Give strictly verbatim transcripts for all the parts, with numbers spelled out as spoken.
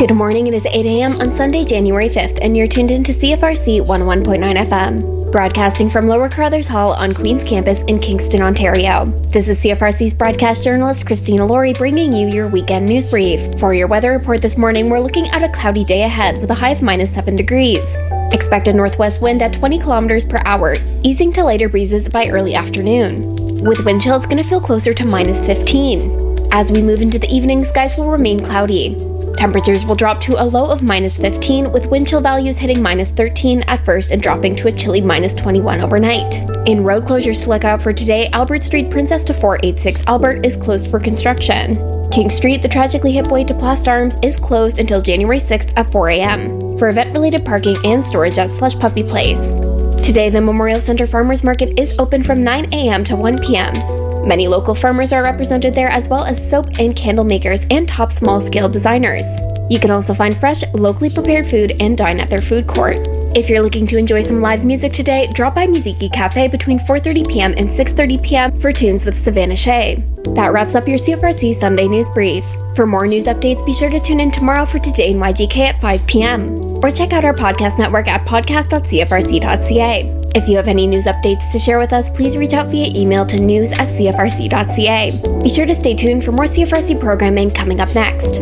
Good morning, it is eight a.m. on Sunday, January fifth, and you're tuned in to C F R C one oh one point nine F M, broadcasting from Lower Carruthers Hall on Queen's Campus in Kingston, Ontario. This is C F R C's broadcast journalist Christina Laurie bringing you your weekend news brief. For your weather report this morning, we're looking at a cloudy day ahead with a high of minus seven degrees. Expect a northwest wind at twenty kilometers per hour, easing to lighter breezes by early afternoon. With wind chill, it's going to feel closer to minus fifteen. As we move into the evening, skies will remain cloudy. Temperatures will drop to a low of minus fifteen, with wind chill values hitting minus thirteen at first and dropping to a chilly minus twenty-one overnight. In road closures to look out for today, Albert Street, Princess to four eighty-six Albert is closed for construction. King Street, the tragically hip way to Plast Arms, is closed until January sixth at four a.m. for event-related parking and storage at Slush Puppy Place. Today, the Memorial Center Farmers Market is open from nine a.m. to one p.m. Many local farmers are represented there, as well as soap and candle makers and top small-scale designers. You can also find fresh, locally prepared food and dine at their food court. If you're looking to enjoy some live music today, drop by Muziki Cafe between four thirty p.m. and six thirty p.m. for tunes with Savannah Shea. That wraps up your C F R C Sunday News Brief. For more news updates, be sure to tune in tomorrow for Today in Y G K at five p.m. or check out our podcast network at podcast dot c f r c dot c a. If you have any news updates to share with us, please reach out via email to news at c f r c dot c a. Be sure to stay tuned for more C F R C programming coming up next.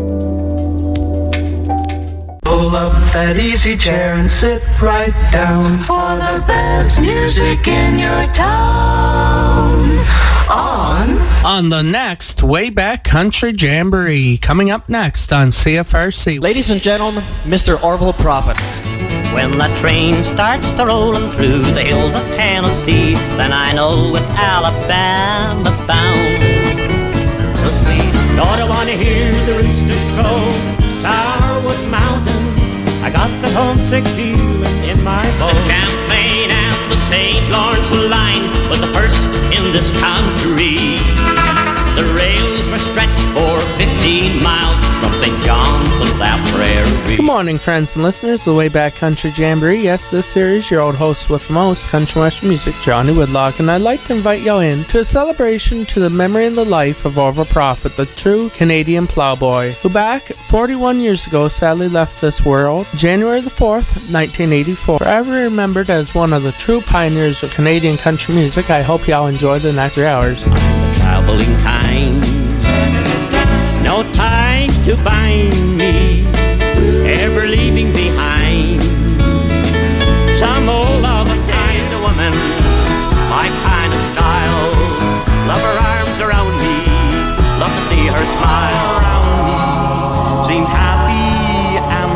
Pull up that easy chair and sit right down for the best music in your town. On on the next Way Back Country Jamboree, coming up next on C F R C. Ladies and gentlemen, Mister Orville Prophet. When the train starts to rollin' through the hills of Tennessee, then I know it's Alabama bound. So sweet, Lord, I wanna hear the roosters crow, Sourwood Mountain, I got the homesick feeling in my bones. The Champlain and the Saint Lawrence line was the first in this country. The rails were stretched for fifteen miles from Saint John to that prairie. Good morning, friends and listeners of the Way Back Country Jamboree. Yes, this series, your old host with the most, country western music, Johnny Woodlock, and I'd like to invite y'all in to a celebration to the memory and the life of Orville Prophet, the true Canadian plowboy, who back forty-one years ago sadly left this world, January the fourth, nineteen eighty-four. Forever remembered as one of the true pioneers of Canadian country music. I hope y'all enjoy the next three hours. I'm the traveling kind, no ties to bind me, ever leaving behind some old love kind of woman, my kind of style. Love her arms around me, love to see her smile around me. Seemed happy and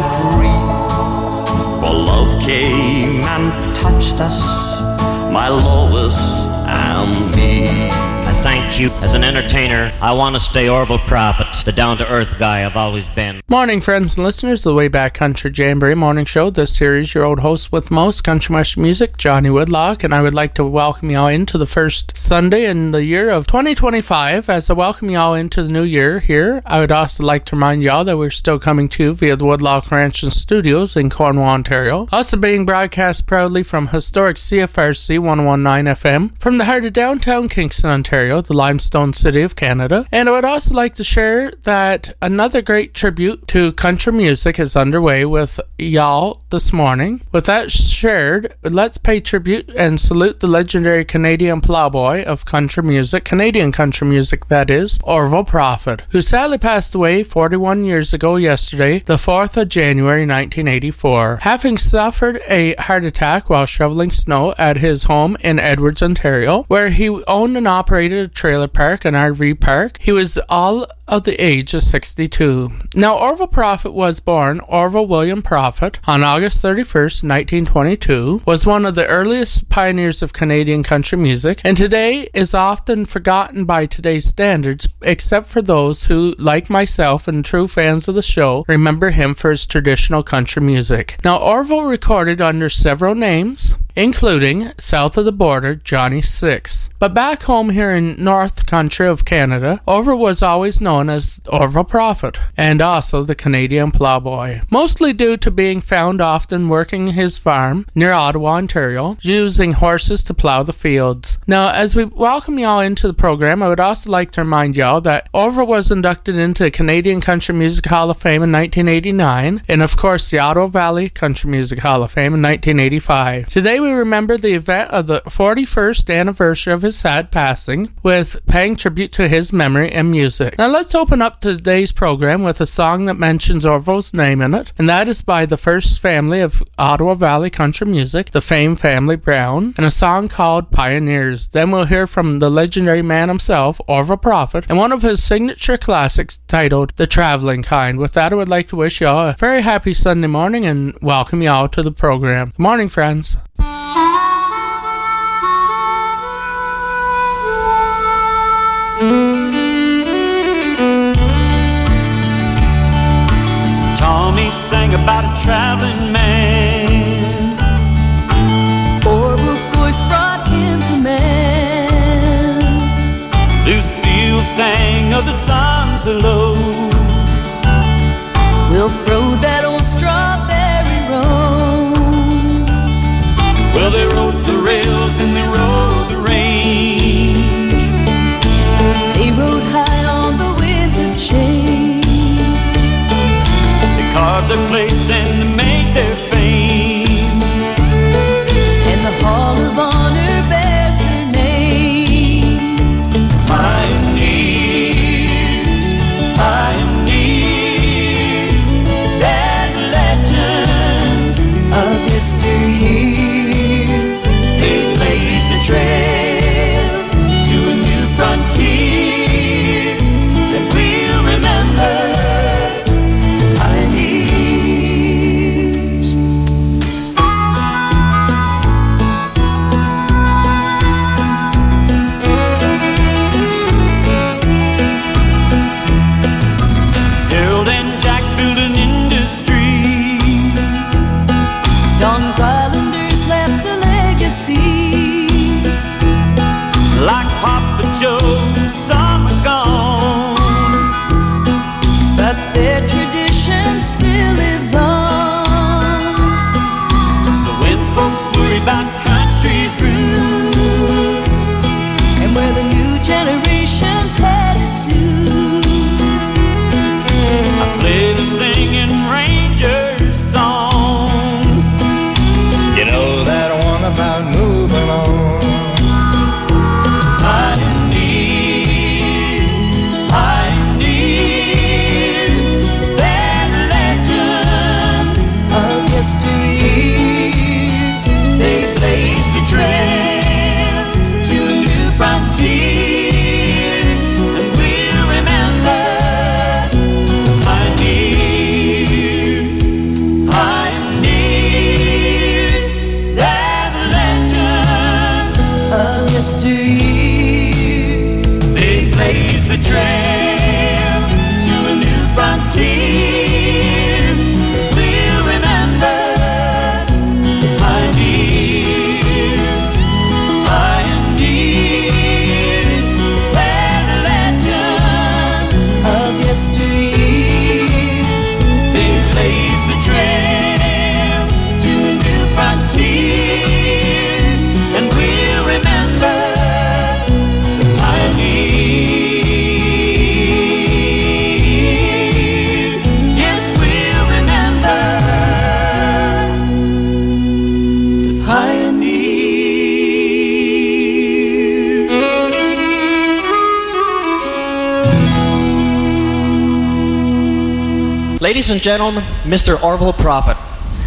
free, for love came and touched us, my Lois and me. thank you. As an entertainer, I want to stay Orville Prophet, the down-to-earth guy I've always been. Morning, friends and listeners of the Way Back Country Jamboree Morning Show. This series, your old host with most, country western music, Johnny Woodlock, and I would like to welcome y'all into the first Sunday in the year of twenty twenty-five. As I welcome y'all into the new year here, I would also like to remind y'all that we're still coming to you via the Woodlock Ranch and Studios in Cornwall, Ontario. Also being broadcast proudly from historic C F R C one oh one point nine F M from the heart of downtown Kingston, Ontario, the limestone city of Canada. And I would also like to share that another great tribute to country music is underway with y'all this morning. With that shared, let's pay tribute and salute the legendary Canadian plowboy of country music, Canadian country music that is, Orville Prophet, who sadly passed away forty-one years ago yesterday, the fourth of January nineteen eighty-four, having suffered a heart attack while shoveling snow at his home in Edwards, Ontario, where he owned and operated a trailer park, an R V park. He was all of the age of sixty-two. Now, Orville Prophet was born Orville William Prophet on August thirty-first, nineteen twenty-two, was one of the earliest pioneers of Canadian country music, and today is often forgotten by today's standards, except for those who, like myself and true fans of the show, remember him for his traditional country music. Now, Orville recorded under several names, including south of the border, Johnny Six. But back home here in North Country of Canada, Orville was always known as Orville Prophet, and also the Canadian Plowboy, mostly due to being found often working his farm near Ottawa, Ontario, using horses to plow the fields. Now, as we welcome y'all into the program, I would also like to remind y'all that Orville was inducted into the Canadian Country Music Hall of Fame in nineteen eighty-nine, and of course the Ottawa Valley Country Music Hall of Fame in nineteen eighty-five. Today we remember the event of the forty-first anniversary of his sad passing, with paying tribute to his memory and music. Now let's open up today's program with a song that mentions Orville's name in it, and that is by the first family of Ottawa Valley country music, the famed Family Brown, and a song called Pioneers. Then we'll hear from the legendary man himself, Orville Prophet, and one of his signature classics titled The Traveling Kind. With that, I would like to wish y'all a very happy Sunday morning and welcome y'all to the program. Good morning, friends. Tommy sang about a traveling man. Orville's voice brought him command. Lucille sang of the songs below. We'll throw that old strawberry roan. Well, they rode the rails and they rode the range. They rode high on the winds of change. They carved their place and they made their fame. And the Hall of Honor bears their name. Pioneers, pioneers, that legends of history. They blazed the trail to a new frontier that we'll remember. Pioneers. Harold and Jack built an industry. Don's Islanders left a legacy. Like Papa Joe, some are gone, But their tradition still lives on. so when folks worry about country's roots And where the new generation's headed to, I play the singing Ranger song. You know that one about moving on. Pioneers, pioneers, they're legends of history. They blaze the trail to a new frontier, and we'll remember. Pioneers, pioneers, that legend Of history. They blaze the trail to a new frontier. We'll remember. Pioneers, pioneers, that legend Of history. They blaze the trail to a new frontier, and we'll remember. Pioneers, yes, we'll remember. The pioneers. Ladies and gentlemen, Mister Orville Prophet.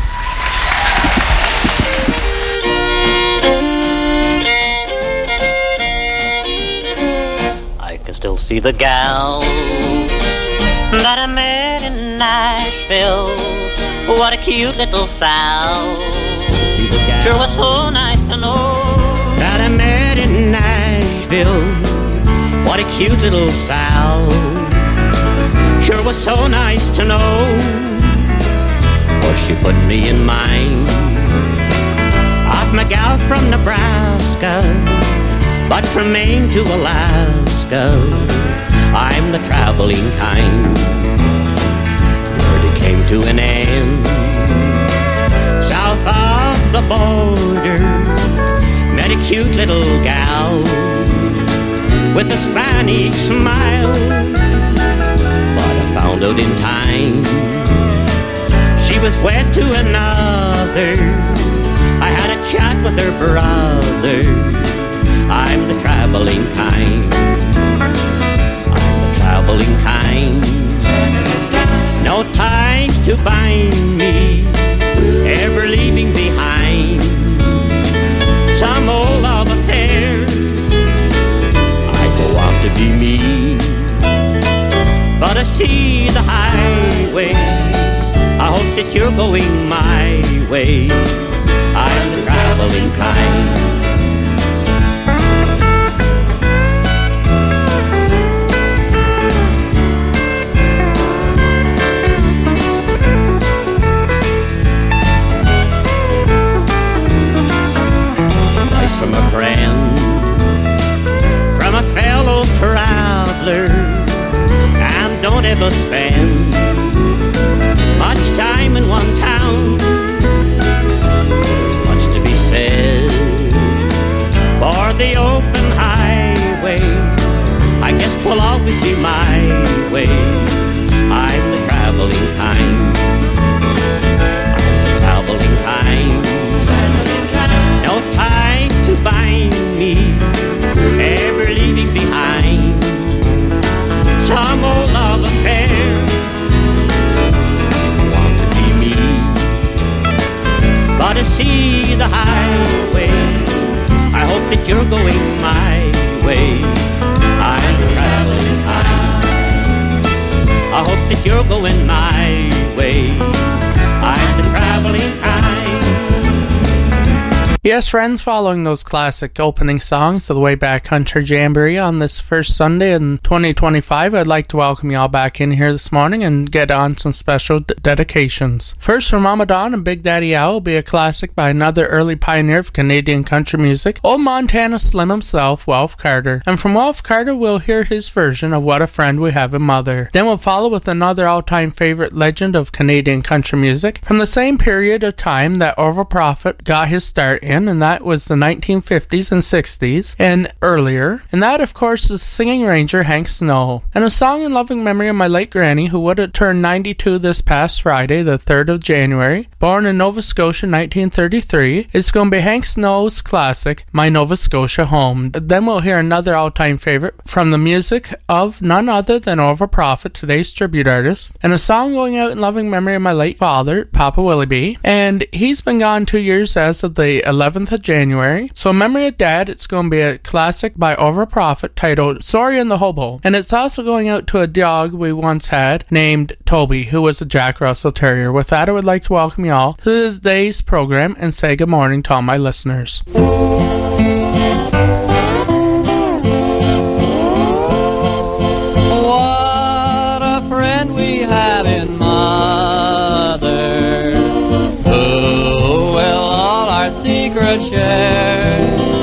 I can still see the gal that I met in Nashville. What a cute little sow. Sure was so nice to know That I met in Nashville. What a cute little sow. Sure was so nice to know, for she put me in mind of I'm a gal from Nebraska, but from Maine to Alaska, I'm the traveling kind. Word it came to an end south of the border. Met a cute little gal with a Spanish smile, but I found out in time she was wed to another. I had a chat with her brother. I'm the traveling kind. I'm the traveling kind. No ties to bind me, ever leaving behind some old love affair. I go on to be me, but I see the highway. I hope that you're going my way. I'm the traveling kind. From a friend, from a fellow traveler, and don't ever spend much time in one town. There's much to be said for the open highway. I guess 'twill always be my way. I'm the traveling kind. I'm the traveling kind. No ties to bind me, ever leaving behind some old love affair. I want to be me, but I see the highway. I hope that you're going my way. I'm the traveling kind. I hope that you're going my way. I'm the traveling kind. Yes, friends, following those classic opening songs of the Way Back Country Jamboree on this first Sunday in twenty twenty-five, I'd like to welcome you all back in here this morning and get on some special d- dedications. First, from Mama Dawn and Big Daddy Al will be a classic by another early pioneer of Canadian country music, old Montana Slim himself, Welf Carter. And from Welf Carter, we'll hear his version of What a Friend We Have in Mother. Then we'll follow with another all-time favorite legend of Canadian country music from the same period of time that Orville Prophet got his start in, and that was the nineteen fifties and sixties and earlier. And that, of course, is Singing Ranger Hank Snow. And a song in loving memory of my late granny, who would have turned ninety-two this past Friday, the third of January. Born in Nova Scotia in nineteen thirty-three, it's going to be Hank Snow's classic, My Nova Scotia Home. Then we'll hear another all-time favorite from the music of none other than Orville Prophet, today's tribute artist, and a song going out in loving memory of my late father, Papa Willie B. And he's been gone two years as of the eleventh of January. So in memory of Dad, it's going to be a classic by Orville Prophet titled Sorry and the Hobo. And it's also going out to a dog we once had named Toby, who was a Jack Russell Terrier. With that, I would like to welcome you all to today's program and say good morning to all my listeners. What a friend we have in Mother, who will all our secrets share.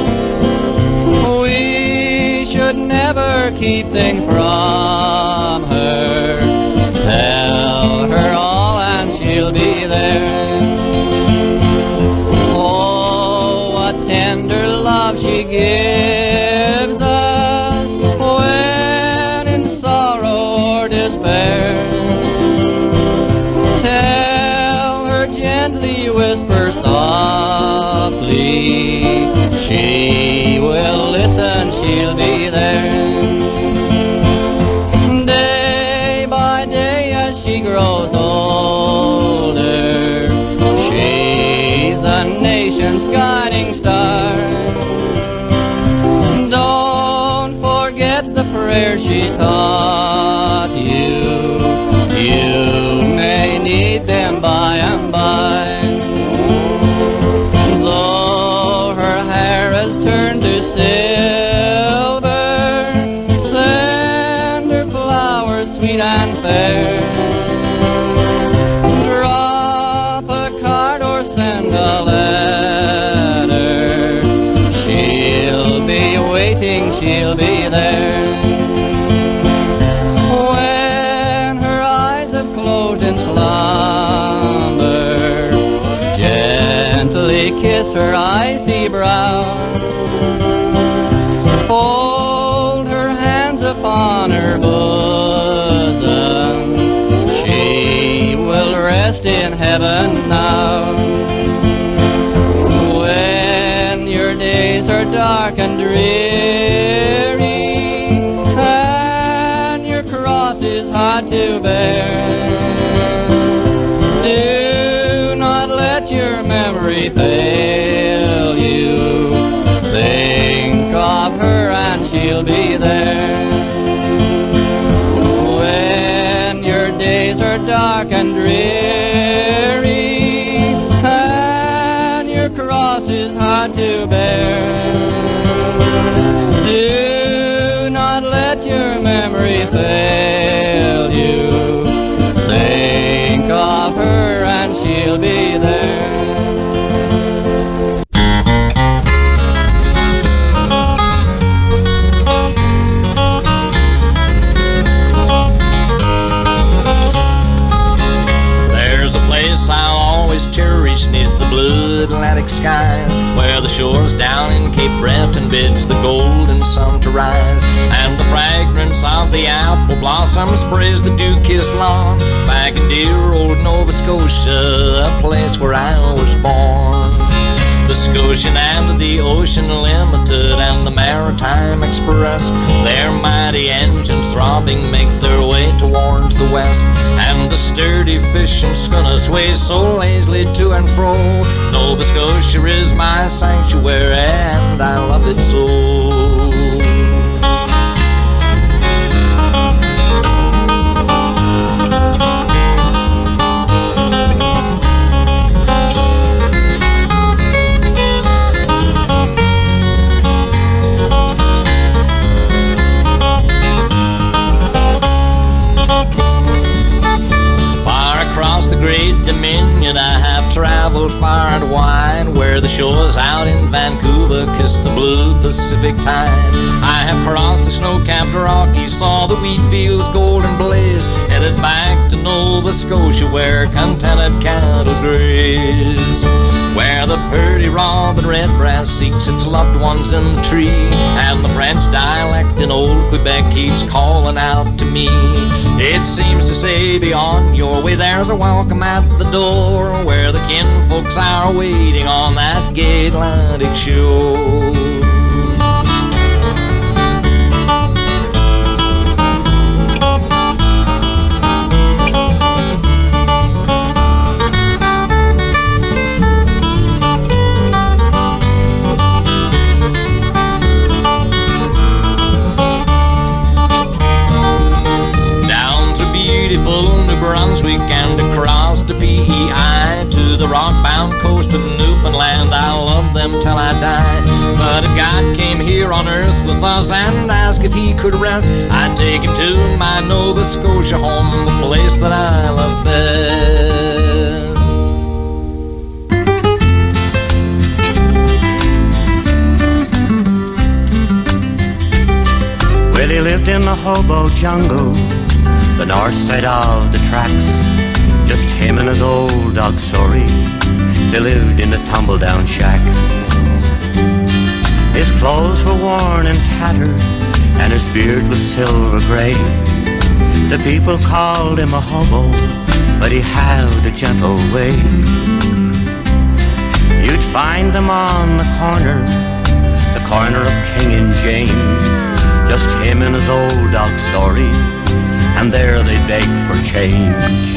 We should never keep things from her. Tell her all and she'll be there. Oh, what tender love she gives us when in sorrow or despair. Tell her gently, whisper softly, she will listen, she'll be there. Day by day as she grows older, she's the nation's guiding star. Don't forget the prayer she taught you. You may need them by and by. Though her hair has turned to silver, send her flowers sweet and fair. Drop a card or send a letter. she'll be there. When her eyes have closed in slumber, gently kiss her icy brow. Fold her hands upon her bosom, she will rest in heaven now. When your days are dark and dreary, and your cross is hard to bear, do not let your memory fail you. Think of her and she'll be there. When your days are dark and dreary, and your cross is hard to bear, do not let your memory fail you. Think of her and she'll be there. Cherish neath the blue Atlantic skies, where the shores down in Cape Breton bids the golden sun to rise, and the fragrance of the apple blossoms sprays the dew-kissed lawn, back in dear old Nova Scotia, a place where I was born. The Scotian and the Ocean Limited and the Maritime Express, their mighty engines throbbing make their way towards the west, and the sturdy fishing schooner sways so lazily to and fro. Nova Scotia is my sanctuary and I love it so. I have traveled far and wide, where the shores out in Vancouver kiss the blue Pacific tide. I have crossed the snow-capped Rockies, saw the wheat fields golden blaze, headed back to Nova Scotia where contented cattle graze, where the purdy robin redbreast seeks its loved ones in the tree, and the French dialect in old Quebec keeps calling out to me. It seems to say, be on your way, there's a welcome at the door, where the kinfolks are waiting on that gay Atlantic shore. Brunswick and across to P E I to the rock-bound coast of Newfoundland. I'll love them till I die. But if God came here on earth with us and asked if he could rest, I'd take him to my Nova Scotia home, the place that I love best. Well, he lived in the hobo jungle, the north side of the tracks. Just him and his old dog Sorry, they lived in a tumble-down shack. His clothes were worn and tattered, and his beard was silver grey. The people called him a hobo, but he had a gentle way. You'd find them on the corner, the corner of King and James, just him and his old dog Sorry, and there they beg for change.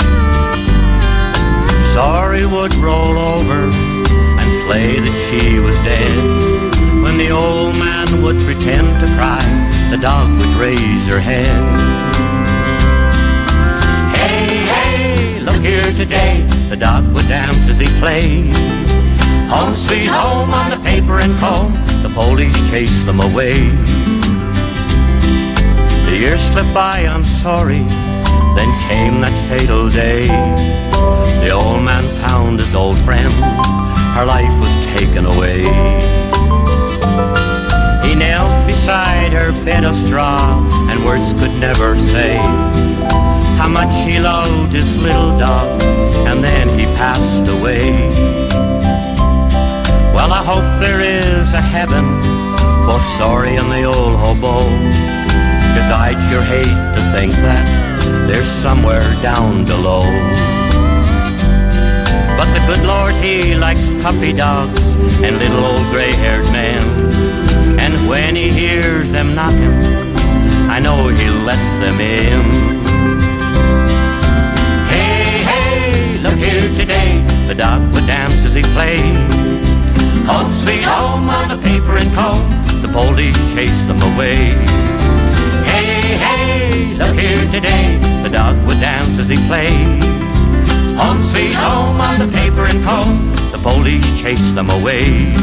Sorry would roll over and play that she was dead. When the old man would pretend to cry, the dog would raise her head. Hey, hey, look here today, the dog would dance as he played. Home sweet home on the paper and comb, the police chased them away. The years slipped by, I'm sorry, then came that fatal day. The old man found his old friend, her life was taken away. He knelt beside beside her bed of straw, and words could never say how much he loved his little dog, and then he passed away. Well, I hope there is a heaven for Sorry and the old hobo, 'cause I'd sure hate to think that there's somewhere down below. But the good Lord, he likes puppy dogs and little old gray-haired men, and when he hears them knocking, I know he'll let them in. Hey, hey, look here today, the dog would dance as he played. Home sweet home on the paper and comb, the police chased them away. Hey, hey, look here today, the dog would dance as he played. Home sweet home on the paper and comb, the police chased them away.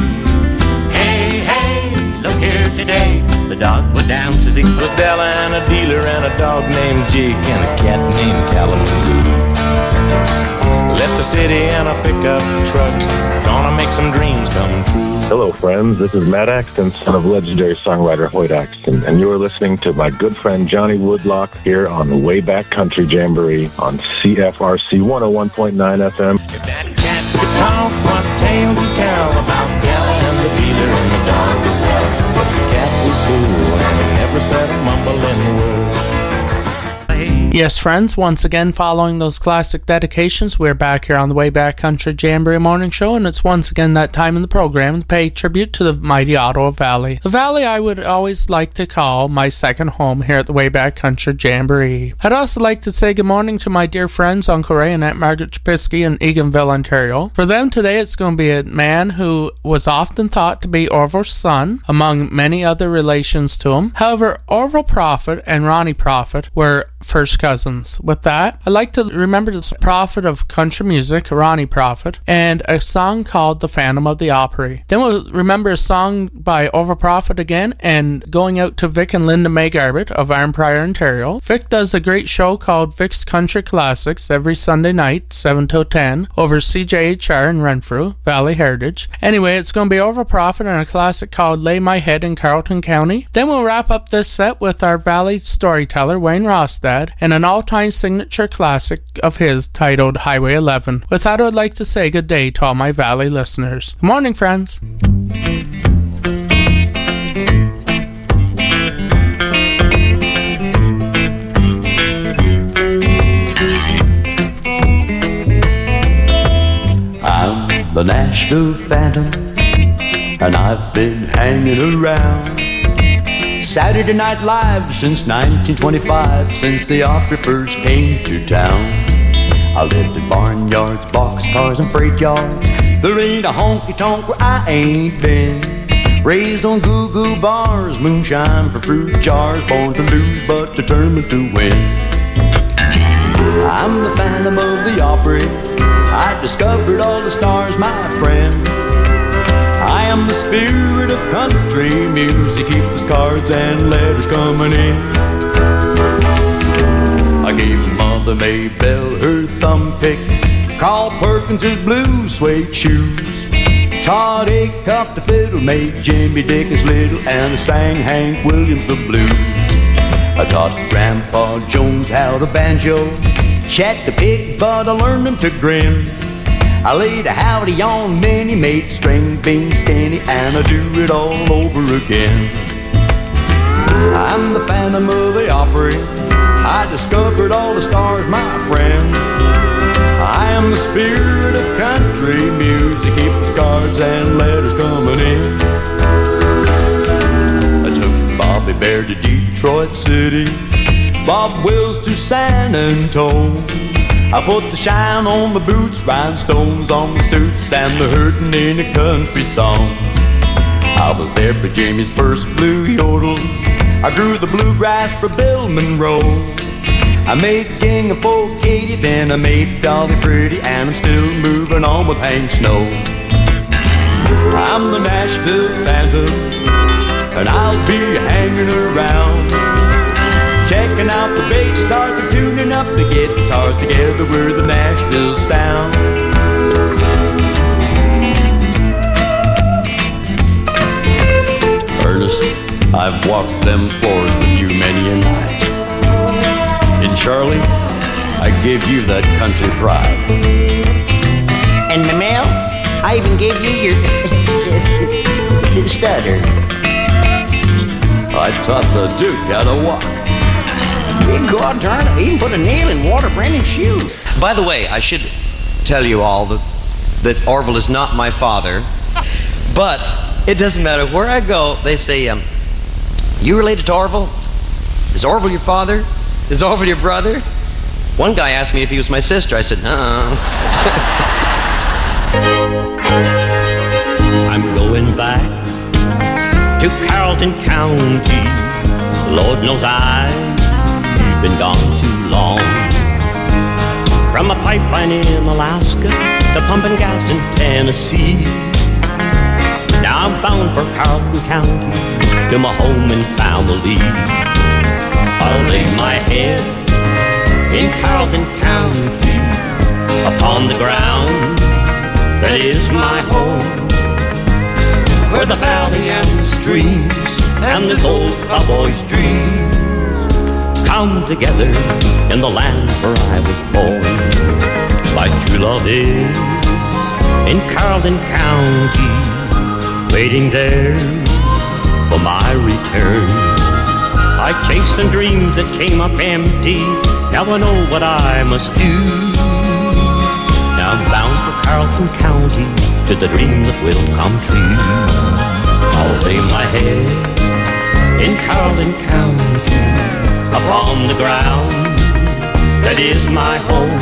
Hey, hey, look here today, the dog would dance as he played. Was Della and a dealer and a dog named Jake and a cat named Kalamazoo. Left the city in a pickup truck, gonna make some dreams come true. Hello, friends. This is Matt Axton, son of legendary songwriter Hoyt Axton, and you are listening to my good friend Johnny Woodlock here on the Way Back Country Jamboree on C F R C one oh one point nine F M. If that cat could talk, what tales to tell about Della and the dealer and the dog as well. But the cat was cool and he never said a mumbling word. Yes, friends, once again, following those classic dedications, we're back here on the Way Back Country Jamboree Morning Show, and it's once again that time in the program to pay tribute to the mighty Ottawa Valley. The Valley I would always like to call my second home here at the Way Back Country Jamboree. I'd also like to say good morning to my dear friends, Uncle Ray and Aunt Margaret Chapisky in Eganville, Ontario. For them today, it's going to be a man who was often thought to be Orville's son, among many other relations to him. However, Orville Prophet and Ronnie Prophet were first cousins. With that, I'd like to remember the prophet of country music, Ronnie Prophet, and a song called The Phantom of the Opry. Then we'll remember a song by Orville Prophet again, and going out to Vic and Linda May Garbett of Arnprior, Ontario. Vic does a great show called Vic's Country Classics every Sunday night, seven to ten, over C J H R in Renfrew, Valley Heritage. Anyway, it's going to be Orville Prophet and a classic called Lay My Head in Carleton County. Then we'll wrap up this set with our Valley storyteller, Wayne Rostad, and an all-time signature classic of his titled Highway eleven. With that, I would like to say good day to all my Valley listeners. Good morning, friends. I'm the Nashville Phantom, and I've been hanging around Saturday Night Live since nineteen twenty-five, since the Opry first came to town. I lived in barnyards, boxcars, and freight yards. There ain't a honky-tonk where I ain't been. Raised on goo-goo bars, moonshine for fruit jars. Born to lose but determined to win. I'm the Phantom of the Opry. I discovered all the stars, my friend. I am the spirit of country music. Keep those cards and letters coming in. I gave Mother Maybelle her thumb pick, Carl Perkins his blue suede shoes, Todd Acuff the fiddle, made Jimmy Dickens little, and I sang Hank Williams the blues. I taught Grandpa Jones how to banjo, Chet the pig, but I learned him to grin. I laid a howdy on Minnie, made string beans skinny, and I do it all over again. I'm the Phantom of the Opry. I discovered all the stars, my friend. I am the spirit of country music. Keep the cards and letters coming in. I took Bobby Bear to Detroit City, Bob Wills to San Antone. I put the shine on the boots, rhinestones on the suits, and the hurtin' in a country song. I was there for Jamie's first blue yodel. I grew the bluegrass for Bill Monroe. I made King of Folk Katy, then I made Dolly Pretty, and I'm still moving on with Hank Snow. I'm the Nashville Phantom, and I'll be hanging around, checking out the big stars and tuning up the guitars. Together we're the Nashville Sound. Ernest, I've walked them floors with you many a night. And Charlie, I gave you that country pride. And Mamel, I even gave you your stutter. I taught the Duke how to walk. Big God darn it, I even put a nail in Walter Brennan's shoe. By the way, I should tell you all that, that Orville is not my father, but it doesn't matter where I go, they say, um, you related to Orville? Is Orville your father? Is Orville your brother? One guy asked me if he was my sister. I said, uh-uh. I'm going back to Carrollton County. Lord knows I've been gone too long. From a pipeline in Alaska to pumping gas in Tennessee. Now I'm bound for Carrollton County, to my home and family. I'll lay my head in Carrollton County, upon the ground that is my home, where the valley and the streams and this old cowboy's dreams come together in the land where I was born. My true love is in Carrollton County, waiting there for my return. I chased some dreams that came up empty. Now I know what I must do. Now I'm bound for Carrollton County, to the dream that will come true. I'll lay my head in Carrollton County, upon the ground that is my home,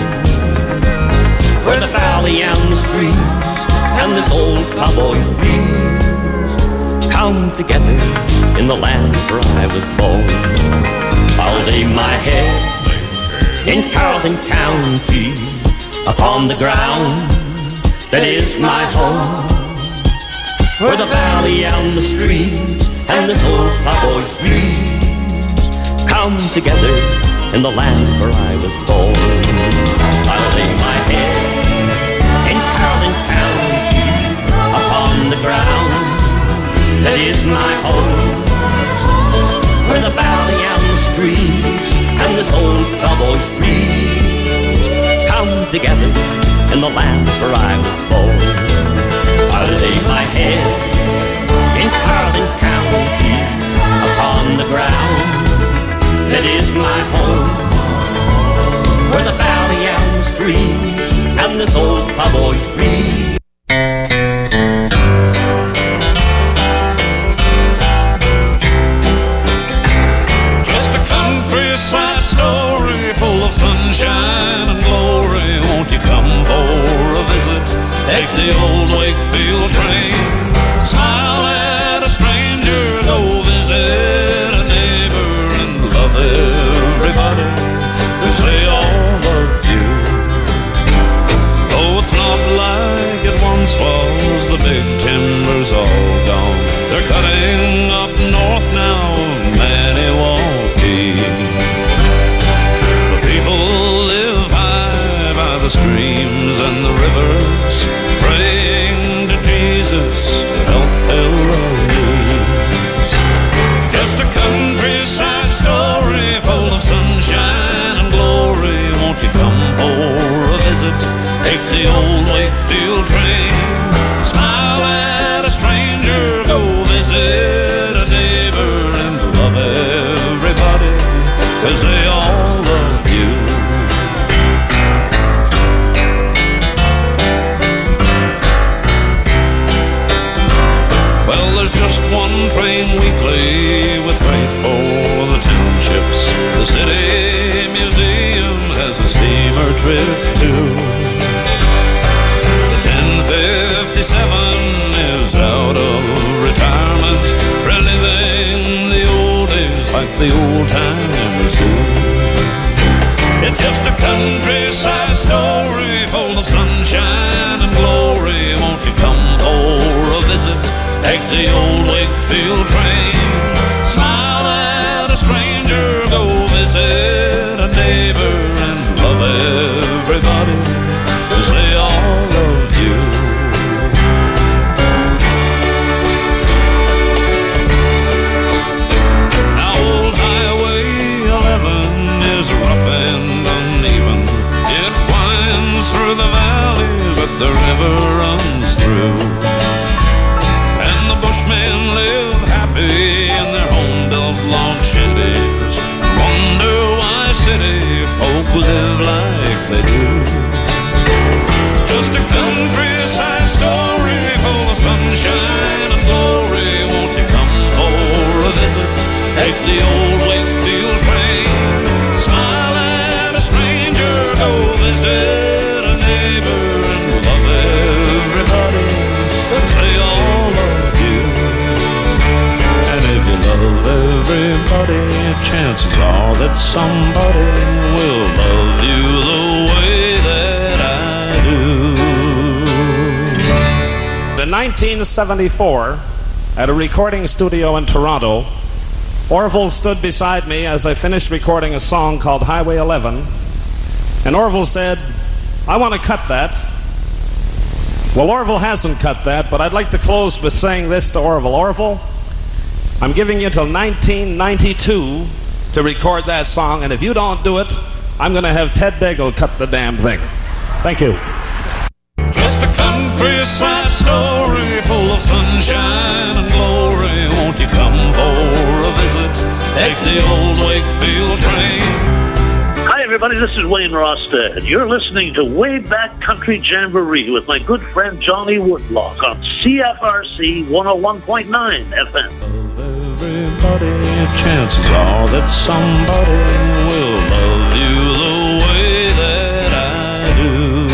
where the valley and the streams and this old cowboy's dreams come together in the land where I was born. I'll lay my head in Carrollton County, upon the ground that is my home, where the valley and the streams and this old cowboy's dreams come together in the land where I was born. I'll lay my head in Carrollton County, upon the ground that is my home, where the valley and the streams and this old cowboy's dreams come together in the land where I was born. I'll lay my head in Carrollton County, upon the ground that is my home, where the valley and the streams and this old cowboy's dreams. Just a countryside story full of sunshine and glory. Won't you come for a visit? Take the old Wakefield train. Smile at a stranger, go visit a neighbor and love everybody, 'cause they all love you. Though it's not like it once was, the big timber's all gone. They're cutting up north now of Maniwaki. The people live high by the streams and the rivers, praying to Jesus to help fill the needs. Just a countryside story full of sunshine and glory. Won't you come for a visit? Take the old Wakefield train. Smile at a stranger, go visit a neighbor and love everybody, 'cause they all love you. Well, there's just one train weekly with freight for the townships. The city museum has a steamer trip too. The ten fifty-seven is out of retirement, reliving the old days like the old times do. It's just a countryside story full of sunshine and glory. Won't you come for a visit? Take the old Wakefield train. Smile at a stranger, go visit a neighbor and love everybody, 'cause they all love you. the old Wakefield train. Smile at a stranger, go visit a neighbor, and love everybody, but say all love you. And if you love everybody, chances are that somebody will love you the way that I do. In nineteen seventy-four, at a recording studio in Toronto, Orville stood beside me as I finished recording a song called Highway eleven, and Orville said, "I want to cut that." Well, Orville hasn't cut that, but I'd like to close with saying this to Orville. Orville, I'm giving you till nineteen ninety-two to record that song, and if you don't do it, I'm going to have Ted Daigle cut the damn thing. Thank you. Just a countryside story full of sunshine and glory. Won't you come for a visit? Take the old Wakefield train. Hi, everybody. This is Wayne Rostad. You're listening to Way Back Country Jamboree with my good friend Johnny Woodlock on C F R C one oh one point nine F M. Everybody, chances are that somebody will love you the way that I do.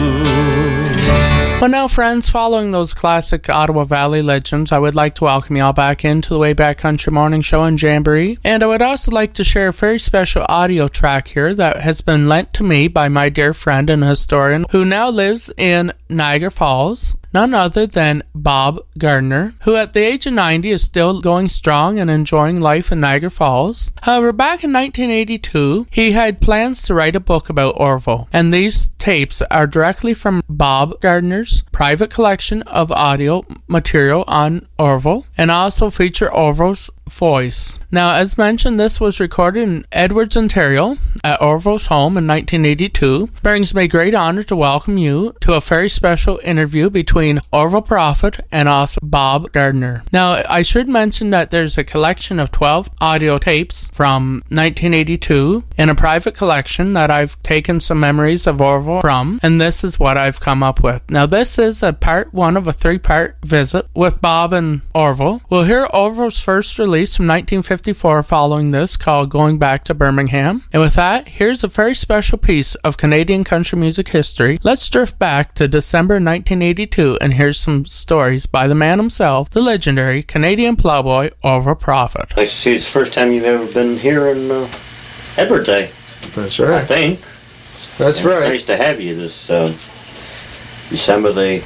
Well, now, friends, following those classic Ottawa Valley legends, I would like to welcome you all back into the Way Back Country Morning Show and Jamboree. And I would also like to share a very special audio track here that has been lent to me by my dear friend and historian who now lives in Niagara Falls. None other than Bob Gardner, who at the age of ninety is still going strong and enjoying life in Niagara Falls. However, back in nineteen eighty-two, he had plans to write a book about Orville, and these tapes are directly from Bob Gardner's private collection of audio material on Orville, and also feature Orville's voice. Now, as mentioned, this was recorded in Edwards, Ontario, at Orville's home in nineteen eighty-two. It brings me great honor to welcome you to a very special interview between Orville Prophet and also Bob Gardner. Now, I should mention that there's a collection of twelve audio tapes from nineteen eighty-two in a private collection that I've taken some memories of Orville from, and this is what I've come up with. Now, this is a part one of a three-part visit with Bob and Orville. We'll hear Orville's first release from nineteen fifty-four following this, called Going Back to Birmingham. And with that, here's a very special piece of Canadian country music history. Let's drift back to December nineteen eighty-two, and here's some stories by the man himself, the legendary Canadian plowboy Orville Prophet. I see it's the first time you've ever been here in uh, Edwards, eh? That's right. I think. That's and right. It's nice to have you this uh, December the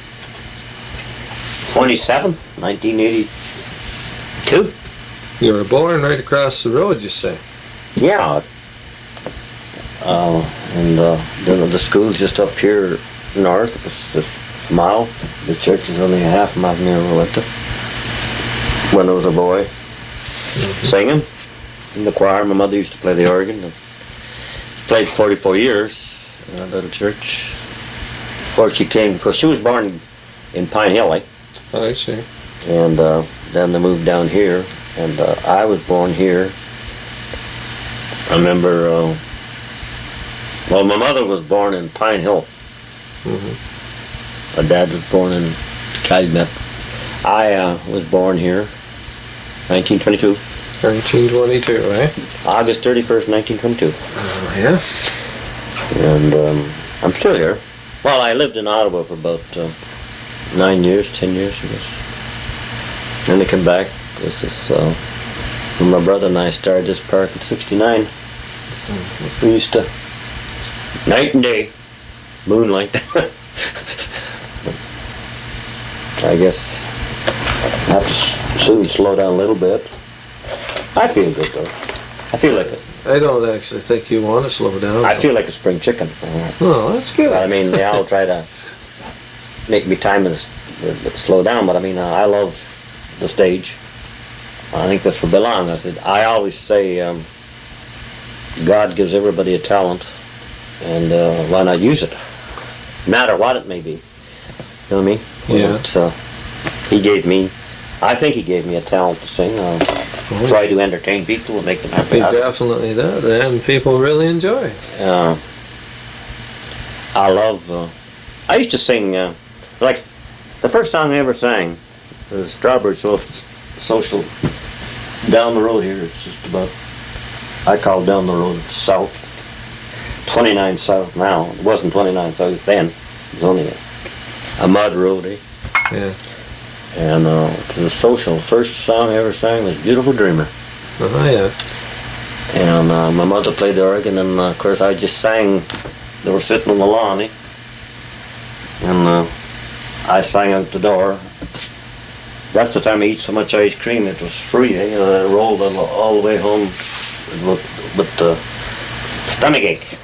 twenty-seventh, nineteen eighty-two. You were born right across the road, you say? Yeah. Uh, and uh, the, the school's just up here north. It's just a mile. The church is only a half mile near Roletta. When I was a boy, mm-hmm. singing in the choir. My mother used to play the organ. I played forty-four years in a little church. Before she came, because she was born in Pine Hill, eh? Oh, I see. And uh, then they moved down here. And uh, I was born here. I remember, uh, well, my mother was born in Pine Hill. Mm-hmm. My dad was born in Calumet. I uh, was born here, nineteen twenty-two. nineteen twenty-two, right? August thirty-first, nineteen twenty-two. Oh, yeah? And um, I'm still here. Well, I lived in Ottawa for about uh, nine years, ten years, I guess. Then I came back. This is uh, when my brother and I started this park in sixty-nine. Mm-hmm. We used to, night and day, moonlight. I guess I have to soon slow down a little bit. I feel good though. I feel like it. I don't actually think you want to slow down. I feel like a spring chicken. Oh, that's good. I mean, they all try to make me time to slow down, but I mean, uh, I love the stage. I think that's where I belong. I said, I always say, um, God gives everybody a talent, and uh, why not use it? No matter what it may be. You know what I mean? Yeah. But, uh, he gave me, I think he gave me a talent to sing. Uh, oh. Try to entertain people and make them happy. He definitely does, and people really enjoy it. Uh, I love, uh, I used to sing, uh, like, the first song I ever sang was Strawberry so- Social down the road here. It's just about, I call it down the road, it's south. twenty-nine south now. It wasn't twenty-nine south then. It was only a, a mud road, eh? Yeah. And uh, it was a social. First song I ever sang was Beautiful Dreamer. Oh, yeah. And uh, my mother played the organ, and uh, of course I just sang. They were sitting on the lawn, eh? And uh, I sang out the door. That's the time I eat so much ice cream, it was free, eh? I rolled all, all the way home with, with uh, stomach ache.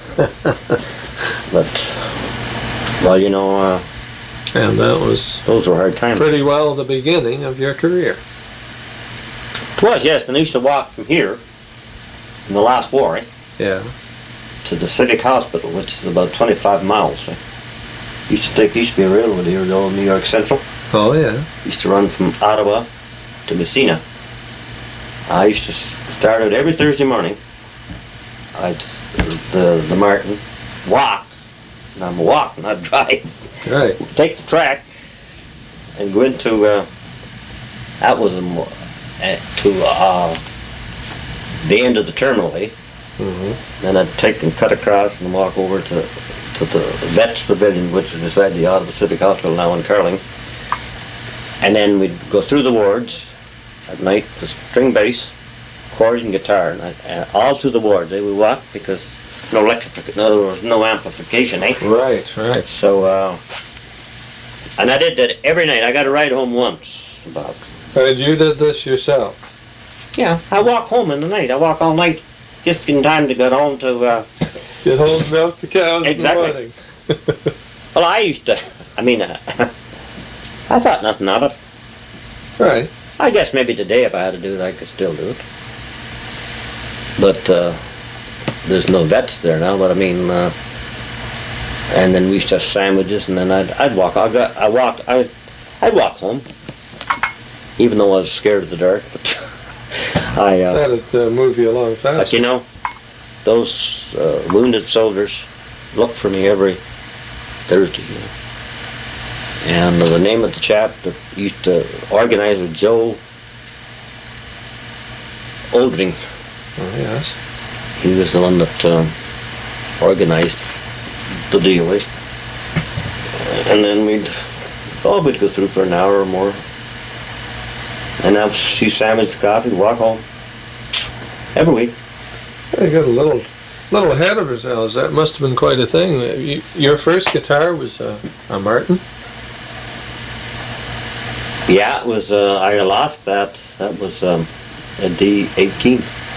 But, well, you know, uh, and that was those were hard times. Pretty well the beginning of your career. It was, yes, and I used to walk from here, in the last war, eh? Yeah. To the civic hospital, which is about twenty-five miles. Eh? Used to take, used to be a railroad here, the old New York Central. Oh, yeah. Used to run from Ottawa to Messina. I used to start out every Thursday morning. I'd, the, the Martin, walk, and I'm walking, not drive. Right. Take the track and go into, uh, that was a, uh, to uh, the end of the terminal, eh? Mm-hmm. Then I'd take and cut across and walk over to, to the Vets Pavilion, which is beside the Ottawa Civic Hospital now in Carling. And then we'd go through the wards at night, the string bass, accordion, and guitar, and I, uh, all through the wards. Eh? We walked because no electric, no, there was no amplification, eh? Right, right. So, uh, and I did that every night. I got to ride home once, about. And you did this yourself? Yeah, I walk home in the night. I walk all night, just in time to get home to. Uh, Get home and milk the cows exactly. in the morning. Well, I used to. I mean, uh, I thought nothing of it. Right. I guess maybe today, if I had to do it, I could still do it. But uh, there's no vets there now. But I mean, uh, and then we used to have sandwiches, and then I'd I'd walk. I got I walked. I I'd walk home, even though I was scared of the dark. But I. Uh, That'd uh, move you along fast. But you know, those uh, wounded soldiers look for me every Thursday. You know. And uh, the name of the chap that used to organize was Joe Oldring. Oh, yes. He was the one that um, organized the deal. Eh? And then we'd, oh, we'd go through for an hour or more. And have a few sandwiches, coffee, walk home. Every week. They got a little, little ahead of ourselves. That must have been quite a thing. You, your first guitar was uh, a Martin? Yeah, it was. Uh, I lost that. That was um, a D eighteen,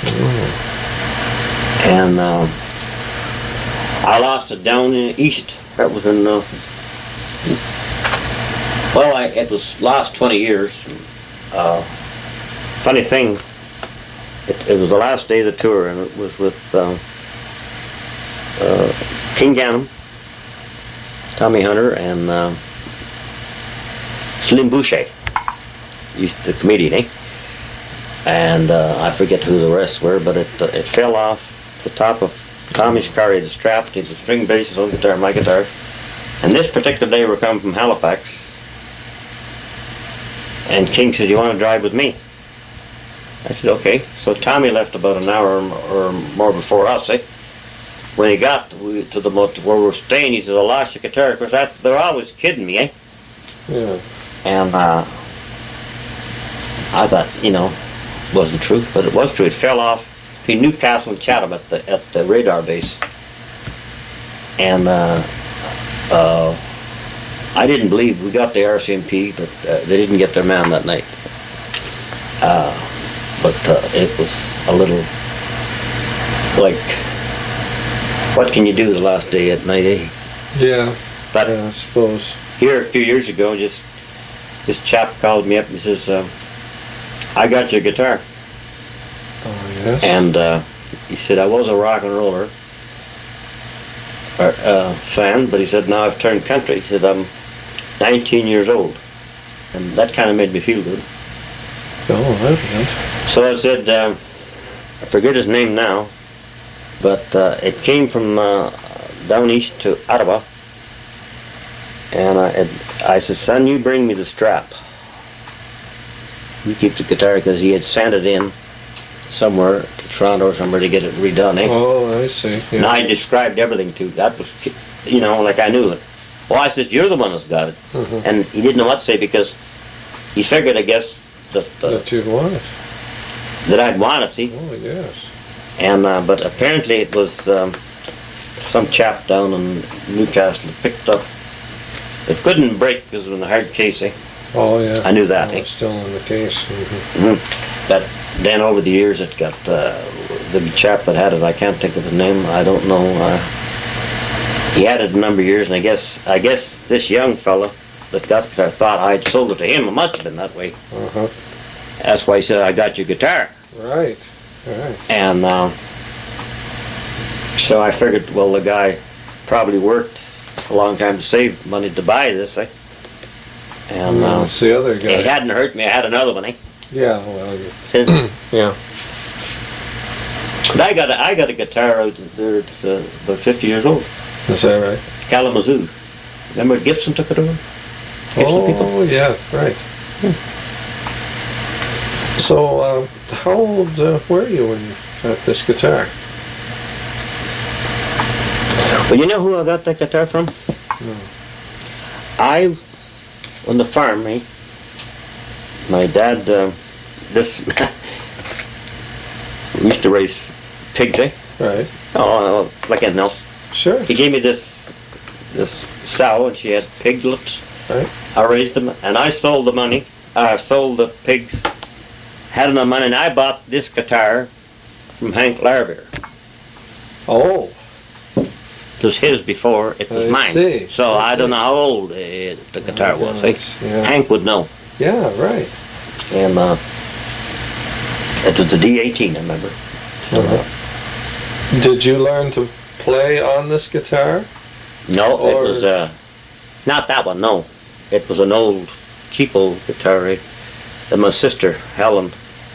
oh. and uh, I lost it down in east. That was in. Uh, well, I, it was last twenty years. Uh, funny thing, it, it was the last day of the tour, and it was with uh, uh, King Gannon, Tommy Hunter, and uh, Slim Boucher. Used the comedian, eh? And uh, I forget who the rest were, but it uh, it fell off the top of Tommy's car. He had a strap, he had a string bass, his own guitar, my guitar. And this particular day we're coming from Halifax, and King said, "You want to drive with me?" I said, "Okay." So Tommy left about an hour or more before us, eh? When he got to the where we're staying, he said, "I lost your guitar." Of course, that, they're always kidding me, eh? Yeah. And uh, I thought, you know, it wasn't true, but it was true. It fell off between Newcastle and Chatham at the at the radar base, and uh, uh, I didn't believe we got the R C M P, but uh, they didn't get their man that night. Uh, but uh, it was a little like, what can you do the last day at night, eh? Yeah. But yeah, I suppose. Here a few years ago, just this chap called me up and he says, uh, "I got your guitar." Oh, yes. And uh, he said, "I was a rock and roller uh, uh, fan, but he said, now I've turned country." He said, "I'm nineteen years old." And that kind of made me feel good. Oh, that's good. So I said, uh, I forget his name now, but uh, it came from uh, down east to Ottawa. And I, I said, "Son, you bring me the strap. You keep the guitar," because he had sent it in somewhere to Toronto or somewhere to get it redone. Eh? Oh, I see. Yeah. And I described everything to that was, you know, like I knew it. Well, I said, you're the one that's got it. Mhm. And he didn't know what to say because he figured, I guess, that, uh, That you'd want it. that I'd want it, see? Oh, yes. And, uh, but apparently it was um, some chap down in Newcastle that picked up. It couldn't break because it was in a hard case, eh? Oh, yeah. I knew that, Oh, eh? it's still in the case. Mhm. Mm-hmm. But then over the years it got, uh, the chap that had it, I can't think of the name, I don't know. Uh, he had it a number of years, and I guess, I guess this young fella that got it, I thought I'd sold it to him. It must have been that way. Uh-huh. That's why he said, I got your guitar. Right. Right. And uh, so I figured, well, the guy probably worked a long time to save money to buy this, eh? And Well, uh, it's the other guy. it hadn't hurt me. I had another one, eh? Yeah, well, you- Since. yeah. But I got a, I got a guitar out there that's uh, about fifty years old. Is that right? Kalamazoo. Remember Gibson took it over? Gibson people? Oh, yeah, right. So, uh, how old uh, were you when you got this guitar? Well, you know who I got that guitar from? I, on the farm, eh? My dad, uh, this, we used to raise pigs, eh? Right. Oh, uh, like anything else. Sure. He gave me this, this sow, and she had piglets. Right. I raised them, and I sold the money. I sold the pigs, had enough money, and I bought this guitar from Hank Larbier. Oh. It was his before it was I mine. see. So I I, don't see. know how old uh, the guitar was. eh? yeah. Hank would know. Yeah, right. And uh, it was the D eighteen, I remember. Uh-huh. Did you learn to play on this guitar? No, it Or- was uh, not that one. No, it was an old, cheap old guitar eh, that my sister Helen.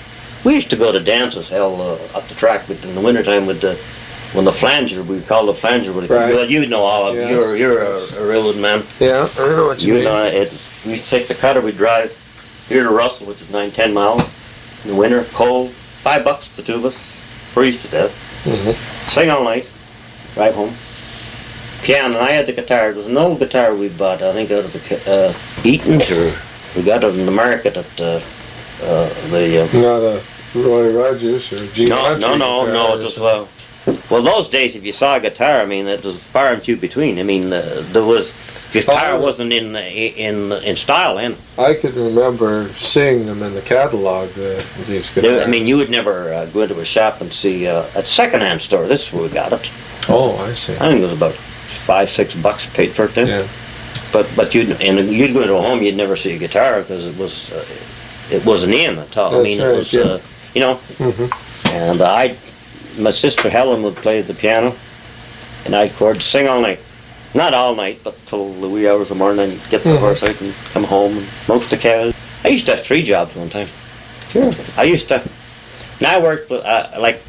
We used to go to dances, hell, uh, up the track with, in the wintertime with the when the flanger, we call the flanger. With Right. Well, you know all of Yes, You're you're yes. a, a railroad man. Yeah, I know what you, You mean. know, it's, we take the cutter, we drive here to Russell, which is nine, ten miles. In the winter, cold, five bucks the two of us, freeze to death. Mhm. Sing all night, drive home. Piano, and I had the guitar. It was an old guitar we bought, I think, out of the uh, Eaton's, or we got it in the market at uh, uh, the... Uh, Not a Roy Rogers or Gene no, Autry no, no, guitar, no, it is was, well, well, those days, if you saw a guitar, I mean, it was far and few between. I mean, uh, there was, guitar Oh. wasn't in, in, in style then. I could remember seeing them in the catalog, the, these guitars. There- I mean, you would never uh, go into a shop and see uh, at a second-hand store. This is where we got it. Oh, I see. I think it was about five, six bucks paid for it then. Yeah. But but you'd and you'd go into a home, you'd never see a guitar because it was uh, it wasn't in at all. I That's mean, right, it was yeah. uh, you know. Mhm. And I, my sister Helen would play the piano, and I'd chord sing all night. Not all night, but till the wee hours of the morning. And get the Mhm. horse out and come home and milk the cows. I used to have three jobs one time. Sure. I used to. And I worked with, uh, like,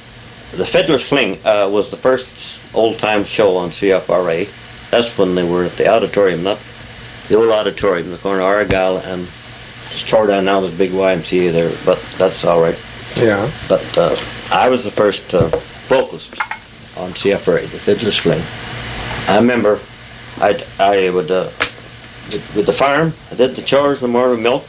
the Fiddler's Fling uh, was the first old-time show on C F R A. That's when they were at the auditorium, not the old auditorium in the corner of Argyle, and it's tore down now, there's a big Y M C A there, but that's all right. Yeah. But uh, I was the first uh, vocalist on C F R A, the Fiddler's Fling. I remember I'd, I would, uh, with, with the farm, I did the chores in the morning, milk.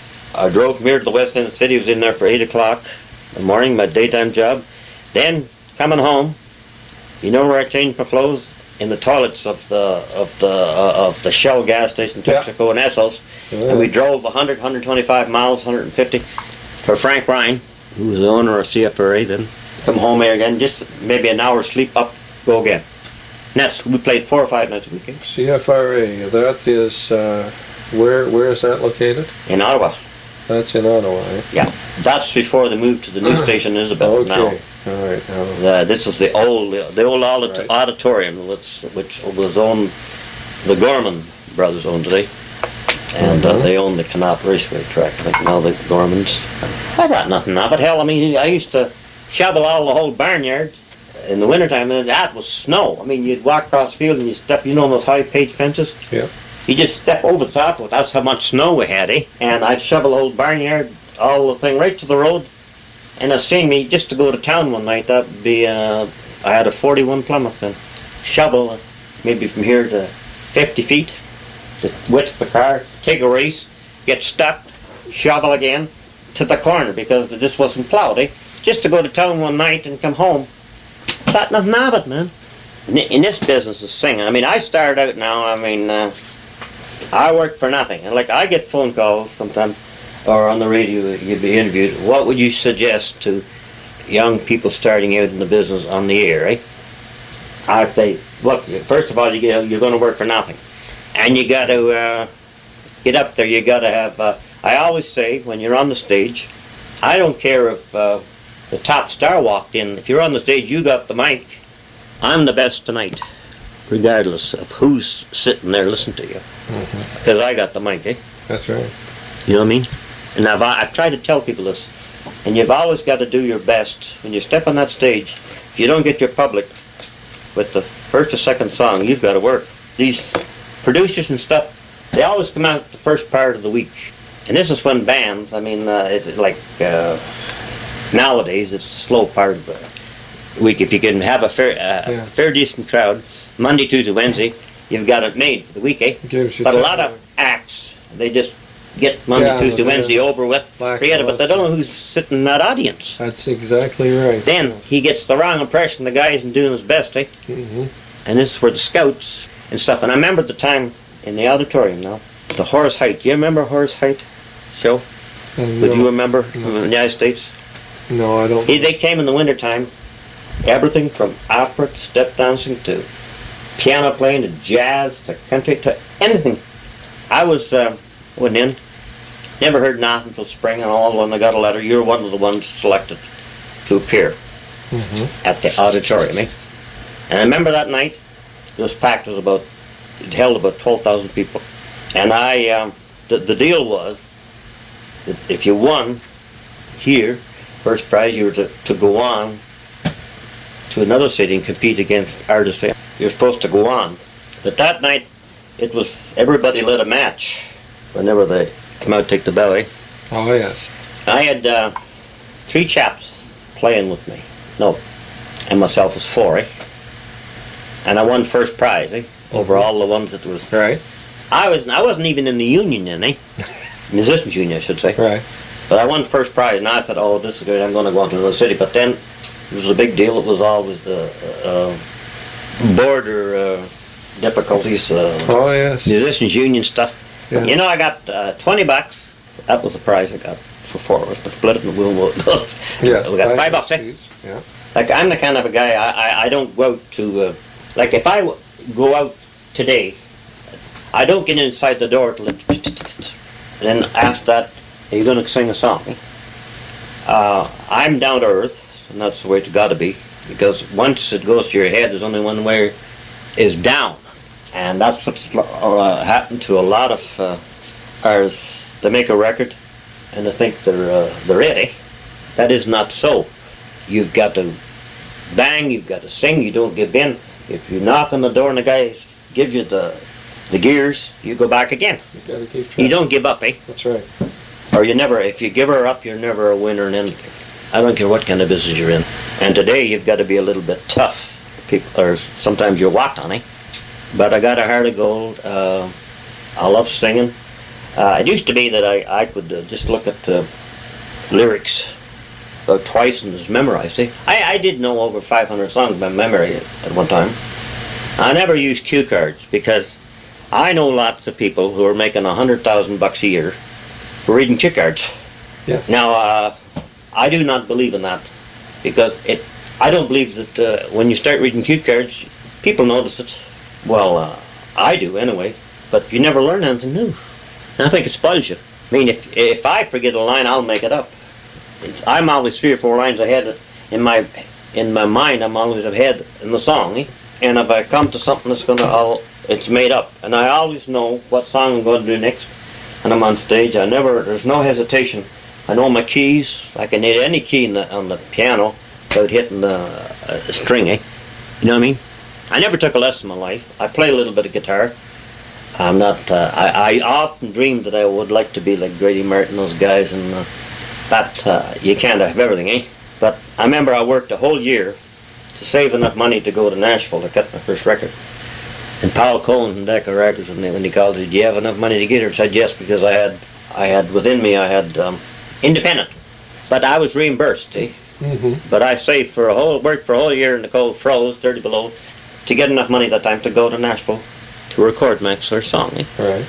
I drove from here to the west end of the city, was in there for eight o'clock in the morning, my daytime job. Then, coming home, you know where I changed my clothes? In the toilets of the of the uh, of the Shell gas station, Yeah. Texaco and Essos. Yeah. And we drove one hundred, one twenty-five miles, one hundred fifty for Frank Ryan, who was the owner of C F R A then. Come home here again, just maybe an hour sleep up, go again. And that's, we played four or five nights a week eh? C F R A, that is, uh, where where is that located? in Ottawa. That's in Ottawa, eh? Yeah, that's before they moved to the new station in Isabel Okay. now. All right. Now. Uh, this is the old, the old audit- Right. auditorium, which, which was owned, the Gorman brothers owned it, eh? And uh, Mhm. they own the Connaught Raceway track. I think now the Gormans. I got nothing of it. Hell, I mean, I used to shovel all the whole barnyard in the wintertime, and that was snow. I mean, you'd walk across the field and you step, you know those high page fences? Yeah. You just step over the top of it. That's how much snow we had, eh? And I'd shovel the whole barnyard, all the thing, right to the road. And I seen me just to go to town one night. That would be, uh, I had a forty-one Plymouth and shovel, uh, maybe from here to fifty feet, the width of the car, take a race, get stuck, shovel again to the corner because it just wasn't plowed, eh? Just to go to town one night and come home. Thought nothing of it, man. In, in this business of singing, I mean, I started out now, I mean, uh, I work for nothing. And like, I get phone calls sometimes, or on the radio, you'd be interviewed. What would you suggest to young people starting out in the business on the air, eh? I'd say, look, first of all, you get, you're going to work for nothing. And you got to uh, get up there, you got to have, uh, I always say, when you're on the stage, I don't care if uh, the top star walked in. If you're on the stage, you got the mic. I'm the best tonight, regardless of who's sitting there listening to you. Because mm-hmm. I got the mic, eh? That's right. You know what I mean? And I've, I've tried to tell people this. And you've always got to do your best. When you step on that stage, if you don't get your public with the first or second song, you've got to work. These producers and stuff, they always come out the first part of the week. And this is when bands, I mean, uh, it's like uh, nowadays, it's the slow part of the week. If you can have a fair, uh, yeah. fair decent crowd, Monday, Tuesday, Wednesday, you've got it made for the week, eh? But a lot of acts, they just get Monday, yeah, Tuesday, Wednesday over with, forget it, but they don't know who's sitting in that audience. That's exactly right. Then he gets the wrong impression, the guy isn't doing his best, eh? Mm-hmm. And this is for the scouts and stuff. And I remember the time in the auditorium now, the Horace Heidt. Do you remember Horace Heidt show? Uh, no. Would you remember no. from the United States? No, I don't. He, they came in the wintertime, everything from opera to step dancing to piano playing to jazz to country to anything. I was, uh, went in, never heard nothing until spring, and all when they got a letter, you're one of the ones selected to appear mm-hmm. at the auditorium. Eh? And I remember that night, it was packed, it was about, it held about twelve thousand people. And I, um, the, the deal was, that if you won here, first prize, you were to, to go on to another city and compete against artists. You're supposed to go on. But that night, it was, everybody lit a match whenever they come out to take the bell, eh? Oh, yes. I had uh, three chaps playing with me. No, and myself was four, eh? And I won first prize, eh? Over mm-hmm. all the ones that was... Right. I, was, I wasn't even in the union then, eh? Musicians union, I should say. Right. But I won first prize, and I thought, oh, this is good, I'm going to go on to another city. But then, it was a big deal. It was always uh, uh, border uh, difficulties. Uh, oh, yes. Musicians union stuff. Yeah. You know, I got uh, twenty bucks. That was the prize I got for four of us to split it in the wheel. Yeah. We got five bucks, eh? Yeah. Like, I'm the kind of a guy, I, I, I don't go out to, uh, like, if I w- go out today, I don't get inside the door till it, and then after that, are you going to sing a song? Eh? Uh, I'm down to earth, and that's the way it's got to be, because once it goes to your head, there's only one way, is down. And that's what's uh, happened to a lot of uh, artists. They make a record, and they think they're, uh, they're it, eh? That is not so. You've got to bang, you've got to sing, you don't give in. If you knock on the door and the guy gives you the the gears, you go back again. You gotta keep track. You don't give up, eh? That's right. Or you never, if you give her up, you're never a winner in anything. I don't care what kind of business you're in. And today you've got to be a little bit tough. People, or sometimes you're walked on, eh? But I got a heart of gold. Uh, I love singing. Uh, it used to be that I, I could uh, just look at the lyrics about twice and just memorize, eh? I, I did know over five hundred songs by memory at, at one time. I never used cue cards because I know lots of people who are making a hundred thousand bucks a year for reading cue cards. Yes. Now, uh, I do not believe in that because it. I don't believe that uh, when you start reading cue cards, people notice it. Well, uh, I do anyway, but you never learn anything new. And I think it spoils you. I mean, if if I forget a line, I'll make it up. It's, I'm always three or four lines ahead in my in my mind. I'm always ahead in the song, eh? And if I come to something that's gonna, I'll, it's made up, and I always know what song I'm going to do next. And I'm on stage. I never, there's no hesitation. I know my keys. I can hit any key in the, on the piano without hitting the uh, string, eh? You know what I mean? I never took a lesson in my life. I play a little bit of guitar. I'm not. Uh, I, I often dreamed that I would like to be like Grady Martin, those guys, and uh, But uh, you can't have everything, eh? But I remember I worked a whole year to save enough money to go to Nashville to get my first record. And Paul Cohen from Decca Records, when, they, when he called it, do you have enough money to get it? I said yes, because I had, I had within me, I had um, independent. But I was reimbursed, eh? Mm-hmm. But I saved for a whole, worked for a whole year in the cold froze, thirty below, to get enough money that time to go to Nashville to record Max their song, eh? Right.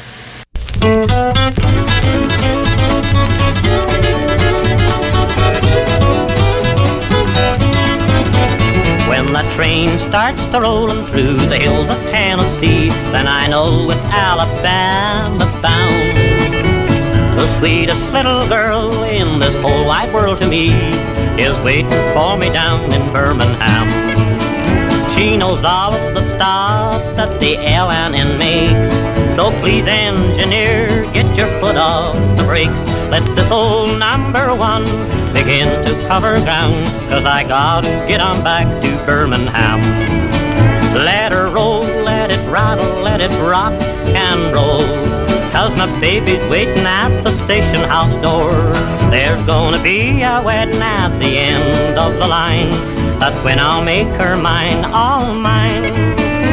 When the train starts to rollin' through the hills of Tennessee, then I know it's Alabama bound. The sweetest little girl in this whole wide world to me is waiting for me down in Birmingham. She knows all of the stops that the L and N makes, so please engineer, get your foot off the brakes. Let this old number one begin to cover ground, 'cause I gotta get on back to Birmingham. Let her roll, let it rattle, let it rock and roll, 'cause my baby's waiting at the station house door. There's gonna be a wedding at the end of the line, that's when I'll make her mine, all mine.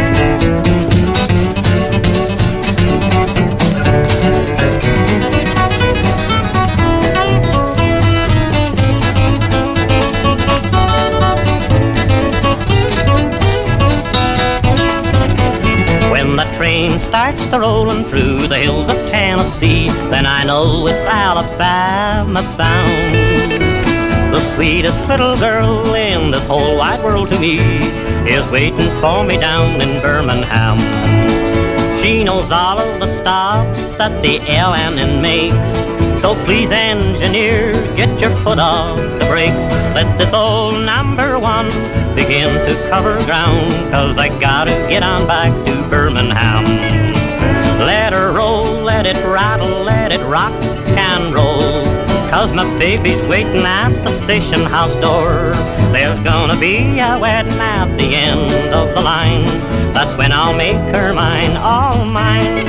When the train starts to rollin' through the hills of Tennessee, then I know it's Alabama bound. The sweetest little girl in this whole wide world to me is waiting for me down in Birmingham. She knows all of the stops that the L and N makes, so please engineer, get your foot off the brakes. Let this old number one begin to cover ground, 'cause I gotta get on back to Birmingham. Let her roll, let it rattle, let it rock and roll, 'cause my baby's waiting at the station house door. There's gonna be a wedding at the end of the line, that's when I'll make her mine, all mine.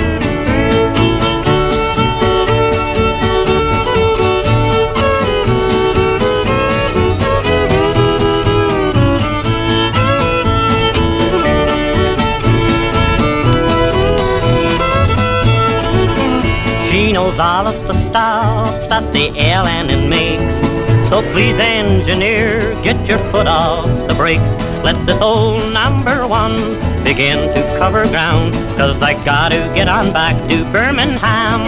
She knows all of the stops that the L and N makes, so please engineer, get your foot off the brakes. Let this old number one begin to cover ground, 'cause I gotta get on back to Birmingham.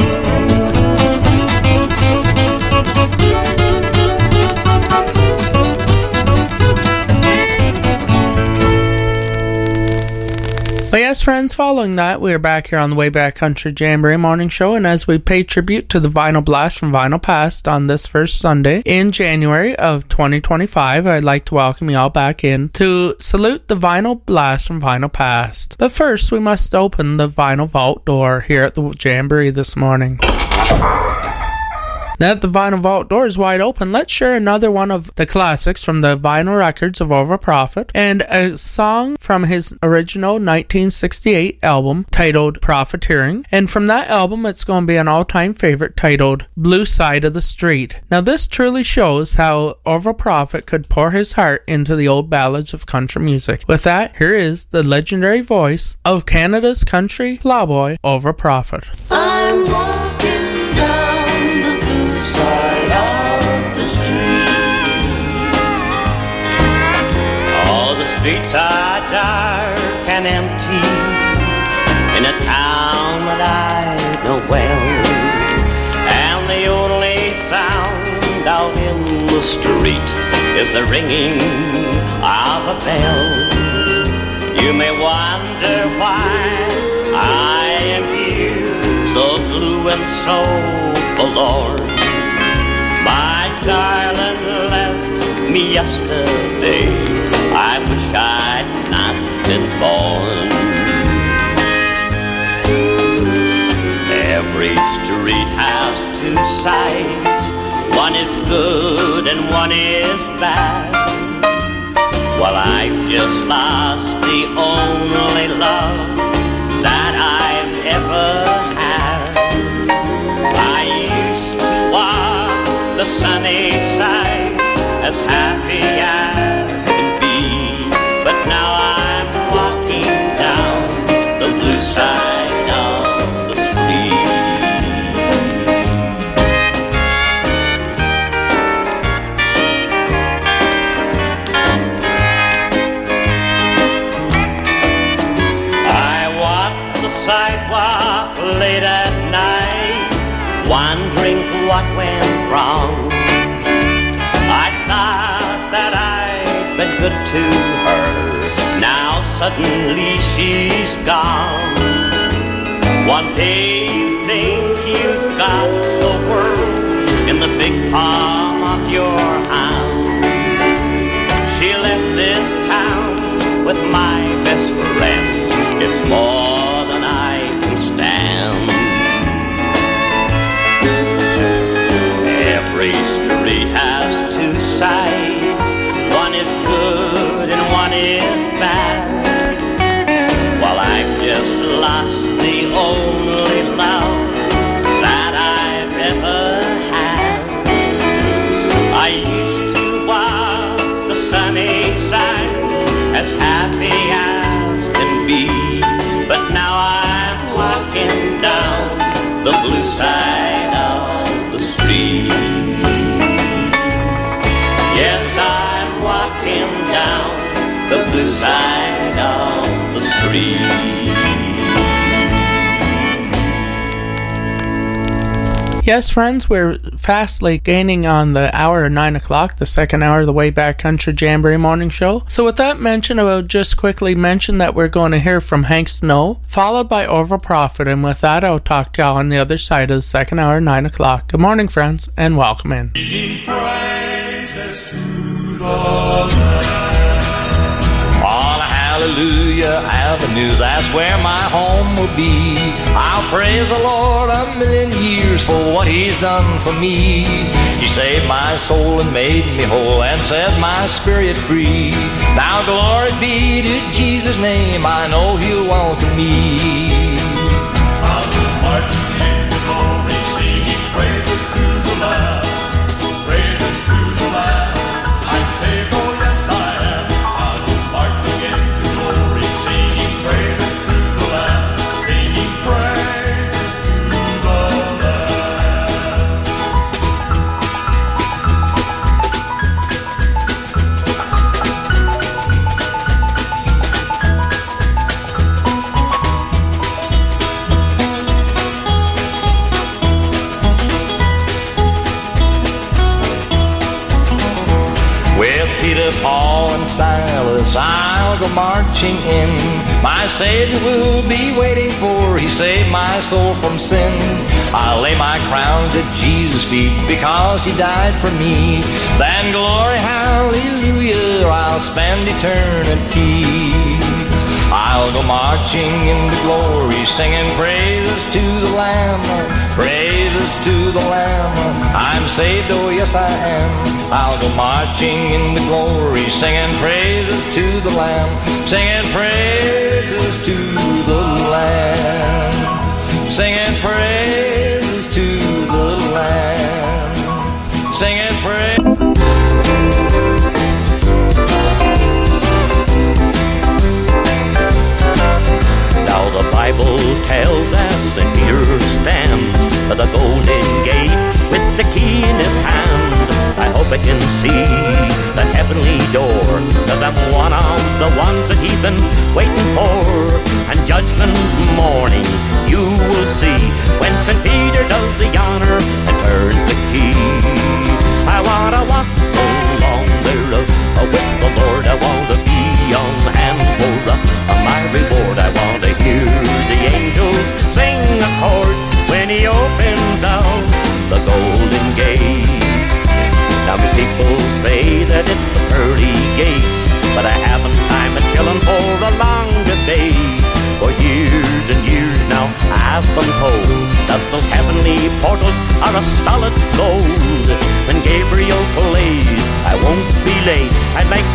Well, yes, friends, following that, we are back here on the Way Back Country Jamboree Morning Show, and as we pay tribute to the Vinyl Blast from Vinyl Past on this first Sunday in January of twenty twenty-five, I'd like to welcome you all back in to salute the Vinyl Blast from Vinyl Past. But first, we must open the Vinyl Vault door here at the Jamboree this morning. Now that the Vinyl Vault door is wide open, let's share another one of the classics from the vinyl records of Orville Prophet, and a song from his original nineteen sixty-eight album titled Profiteering. And from that album, it's going to be an all-time favorite titled Blue Side of the Street. Now this truly shows how Orville Prophet could pour his heart into the old ballads of country music. With that, here is the legendary voice of Canada's country plowboy, Orville Prophet. I'm walking down the blue side of the street. All the streets are dark and empty in a town that I know well, and the only sound out in the street is the ringing of a bell. You may wonder why I am here, so blue and so forlorn. My darling left me yesterday, I wish I'd not been born. Every street has two sides, one is good and one is bad. Well, I've just lost the only love that I've ever had. I used to walk the sun to her. Now suddenly she's gone. One day you think you've got the world in the big palm of your hand. She left this town with my best friend. It's more than I can stand. Every street has two sides. One is good and one is bad. Well, I've just lost the only love that I've ever had. I used to walk the sunny side as happy as can be, but now I'm walking down the blue side of the street. Yes, I'm walking down the blue side of the street. Yes, friends, we're fastly gaining on the hour of nine o'clock, the second hour of the Way Back Country Jamboree Morning Show. So with that mention, I will just quickly mention that we're going to hear from Hank Snow, followed by Orville Prophet, and with that, I'll talk to y'all on the other side of the second hour, nine o'clock. Good morning, friends, and welcome in. Praises to the Lamb. On Hallelujah Avenue, that's where my home will be. I'll praise the Lord a million years for what He's done for me. He saved my soul and made me whole and set my spirit free. Now glory be to Jesus' name, I know He'll welcome me. I'll march in glory, singing praises to the Lamb. Praises to the Lamb. I'm saved, oh yes I am. I'll march into glory, singing praises to the Lamb. Singing praises to the Lamb. With Peter, Paul, and Silas, I'll go marching in. My Savior will be waiting for, He saved my soul from sin. I'll lay my crowns at Jesus' feet because He died for me. Then glory, hallelujah, I'll spend eternity. I'll go marching into glory, singing praises to the Lamb, praises to the Lamb. I'm saved, oh yes I am. I'll go marching into glory, singing praises to the Lamb, singing praises to the Lamb, singing praises to the Lamb, singing praises. Now the Bible tells us, and here stands the golden gate with the key in His hand. I hope I can see the heavenly door, 'cause I'm one of the ones that He's been waiting for. And judgment morning you will see, when Saint Peter does the honor and turns the key. I wanna walk along the road with the Lord. I wanna be on hand for uh, my reward. I wanna hear the angels sing a chord when He opens out the golden gate. Now people say that it's the pearly gates, but I haven't time to chillin' for a long debate. For years and years now I've been told that those heavenly portals are a solid gold. When Gabriel plays, I won't be late. I'd like